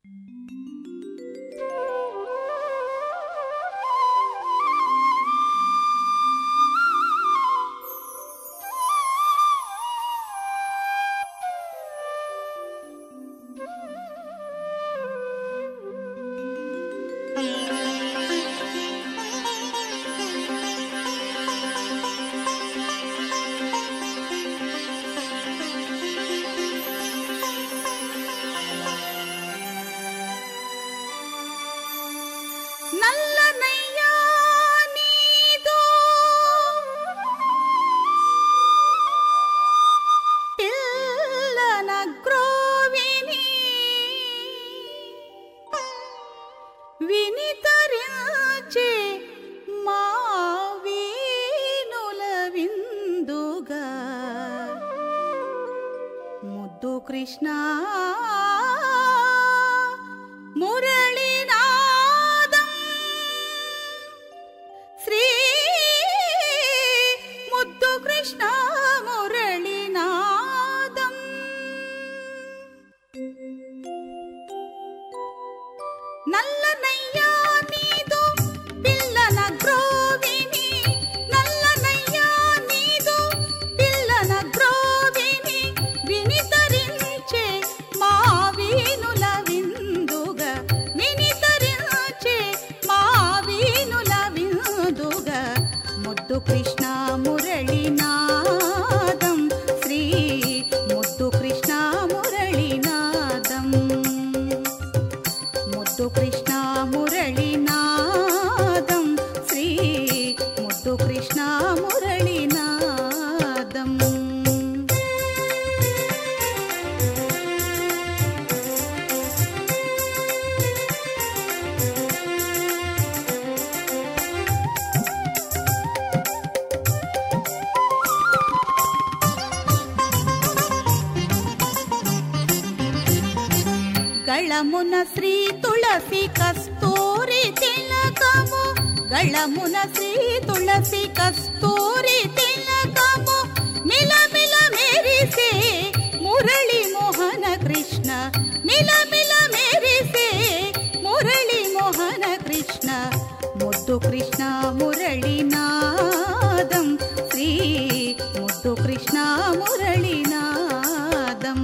నల్లనయ్యా నీదో పిల్లన గ్రోవిని వినితరించే మా వీనుల విందుగా ముద్దు కృష్ణ మురళీనాదం శ్రీ ముద్దు కృష్ణ మురళీనాదం నల్లనయ్యా నీదో పిల్లన గ్రోవిని నల్లనయ్యా నీదో పిల్లన గ్రోవిని వినితరించే మా వీనుల విందుగా వినితరించే మా వీనుల విందుగా ముద్దు కృష్ణ మురళీనాదం శ్రీ ముద్దు కృష్ణ మురళీనాదం ముద్దు కృష్ణ మురళీనాదం శ్రీ ముద్దు కృష్ణ మురళీనాదం గళమున శ్రీ తులసి కస్తూరి తిలకము గళమున శ్రీ తులసి కస్తూరి తిలకము మిలమిల మెరిసే మురళి మోహన కృష్ణ మిలమిల మెరిసే మురళి మోహన కృష్ణ ముద్దు కృష్ణ మురళీనాదం శ్రీ ముద్దు కృష్ణ మురళీనాదం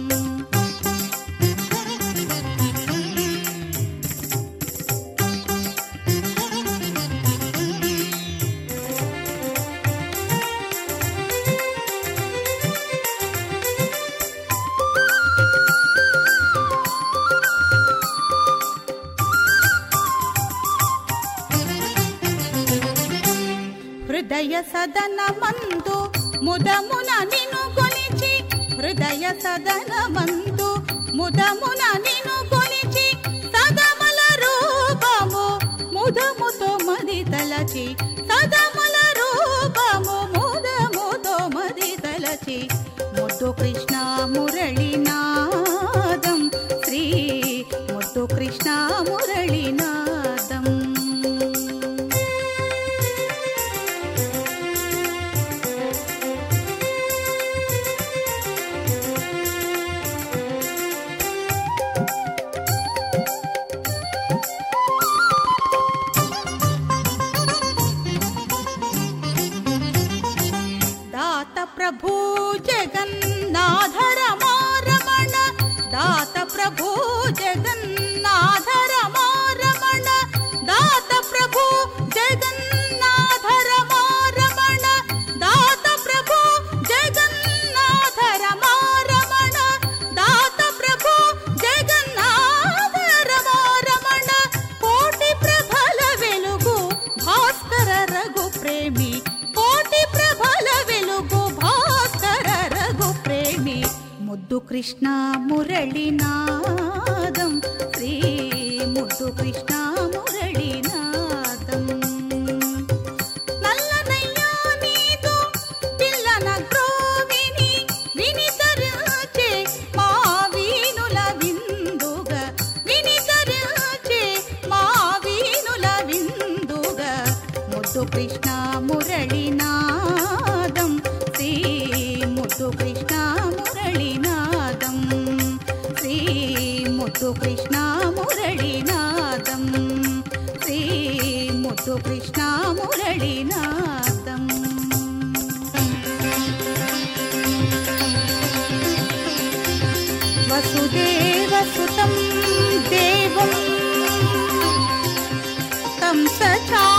హృదయ సదన మందు ముదమున నిను కొలిచి హృదయ సదన మందు ముదమున నిను కొలిచి సదమల రూపము ముదముతో మది తలచి సదమల రూపము ముదముతో మది తలచి ముద్దు కృష్ణ మురళీనాదం శ్రీ ముద్దు కృష్ణ మురళీనాదం प्रभु जगन्नाथ रमण दात प्रभु जगन्नाथ रमण दात प्रभु जगन्नाथ रमण दात प्रभु जगन्नाथ रमण दात प्रभु जगन्नाथ रमण कोटि प्रबल वेलुगु भास्कर रघु प्रेमी कोटि प्रबल वेलुगु मुद्दु कृष्ण मुरळीनादं श्री मुद्दु कृष्ण मुरळीनादं नल्लनय्या नीदु पिल्लन ग्रोविनि विनितरुचे मा वीनुल विंदुग विनितरुचे मा वीनुल विंदुग मुद्दु कृष्ण मुरळीनादं श्री मुद्दु कृष्ण मुरळीनादं श्री ముద్దు కృష్ణ మురళీనాదం శ్రీ ముద్దు కృష్ణ మురళీనాదం వసుదేవసుతం దేవం కంసచా